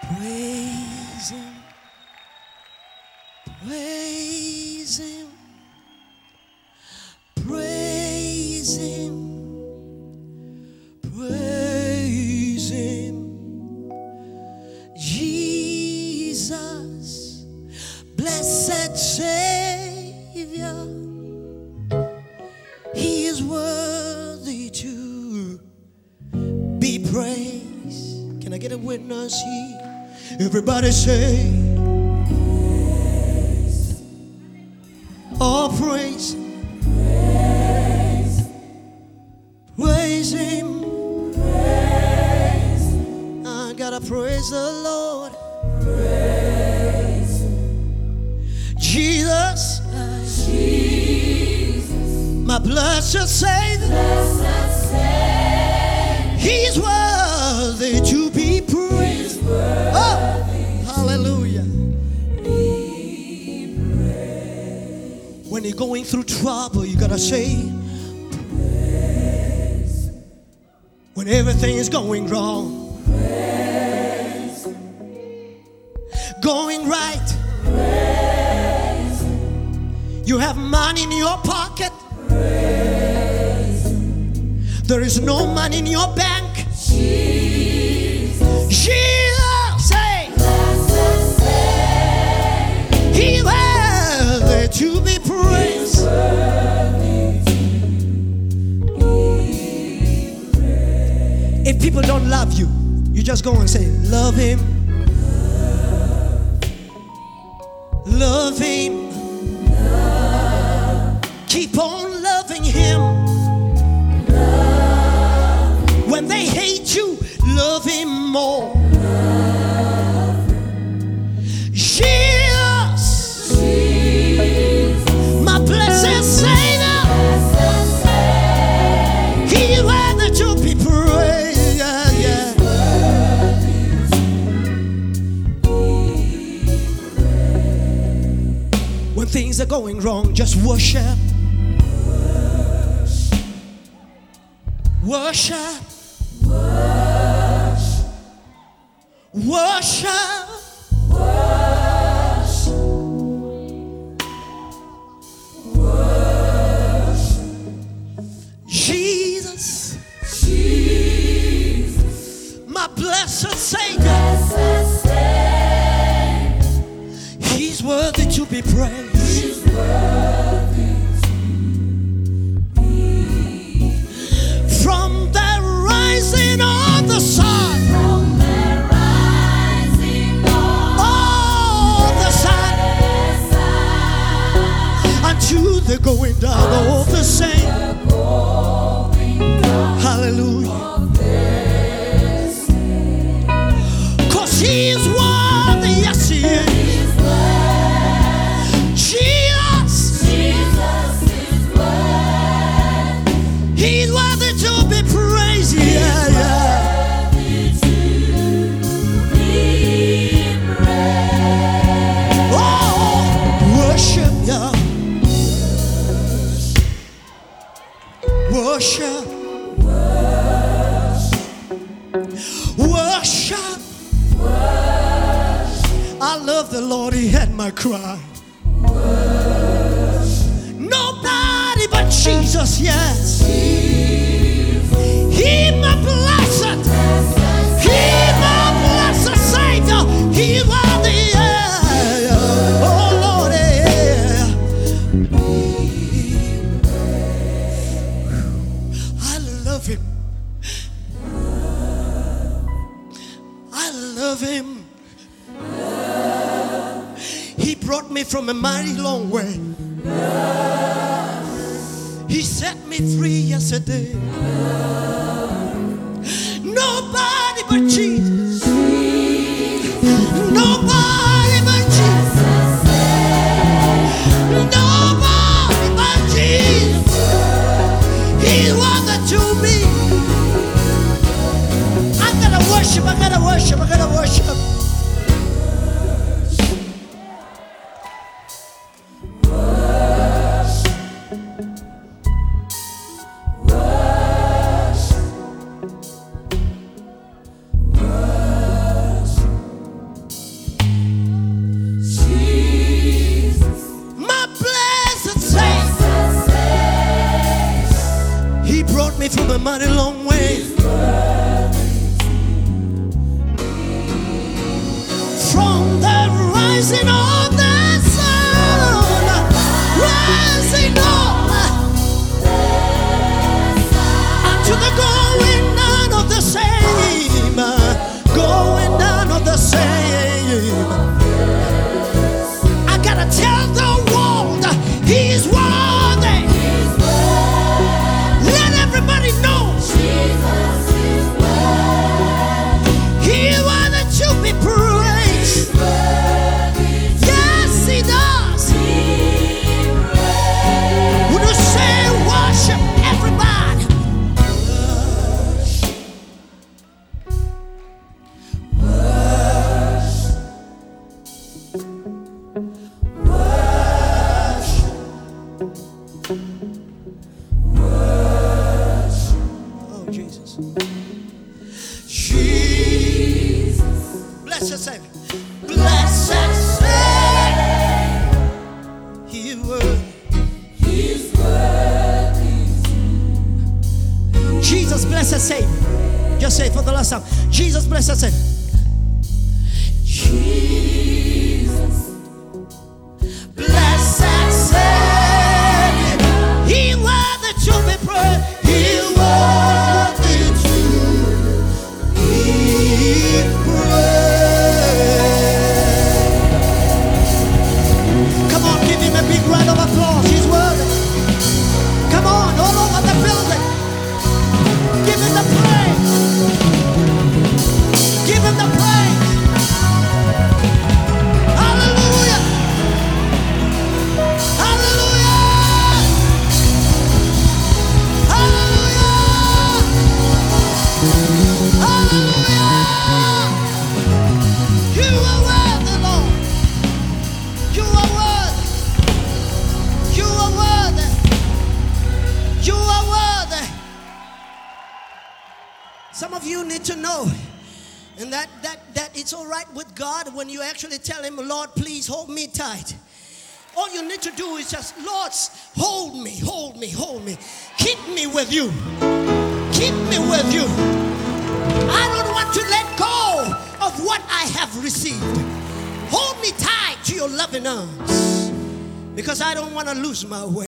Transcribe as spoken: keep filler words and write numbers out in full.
Praise Him, praise Him, praise Him, praise Him. Jesus, blessed Savior, He is worthy to be praised. Can I get a witness here? Everybody say, praise. Oh, praise. Praise. Praise Him. Praise. I gotta praise the Lord. Praise. Jesus. Jesus. My blessed Savior. Blessed Savior. He's worthy to be praised. Oh, hallelujah. When you're going through trouble, you gotta say, praise. When everything is going wrong, praise. Going right, praise. You have money in your pocket, praise. There is no money in your bank. Jesus, Jesus, say, blessed Savior, He worthy to be praised. If people don't love you, you just go and say, love Him, love Him, love. Keep on loving Him. Love. When they hate you, love Him more. Love. Jesus, Jesus, my blessed Savior, blessed Savior. He worthy to be praised. Yeah, yeah. When things are going wrong, just worship. Worship. Worship. Worship. Worship. Worship. Jesus. Jesus. My blessed Savior. Blessed Savior. He's worthy to be praised. He's worthy. From the rising of the sun, from the rising of the sun, unto the going down of the same. Hallelujah. Cause He is worthy, yes He is. Jesus, Jesus is worthy. He's worthy to be praised, yeah, yeah. Oh, worship, yeah. Worship. Worship. I love the Lord, He had my cry. Nobody but Jesus, yes. He my blessed, He my blessed Savior. He worthy, yeah. Oh Lord, yeah. I love Him. I love Him. He brought me from a mighty long way. He set me free yesterday. Nobody but Jesus. Nobody but Jesus. Nobody but Jesus. He's worthy to be. I gotta worship, I gotta worship, I gotta worship. Worship. mighty long way. From the rising of the sun, rising up unto the going down of the same, going down of the same. I gotta tell the world He's worthy. Let everybody know He worthy to be praised. Yes, He does. Would you say worship, everybody? Oh, Jesus. Jesus. Bless your Savior. Blessed Savior. He worthy. He's worthy. Jesus, blessed Savior. Just say it for the last time. Jesus, blessed Savior. Jesus. Blessed Savior. He worthy to be praised. He worthy to be praised. Come on, give Him a big round of applause. He's worthy. Come on, all over the building. Give Him the praise. Give Him the praise. Hallelujah. Hallelujah. Hallelujah. Hallelujah. You are worthy, Lord. You are worthy. You are worthy. You are worthy. Some of you need to know, and that that that it's all right with God when you actually tell Him, Lord, please hold me tight. All you need to do is just, Lord, hold me, hold me, hold me. Keep me with you. Keep me with you. I don't want to let go of what I have received. Hold me tight to your loving arms, because I don't want to lose my way.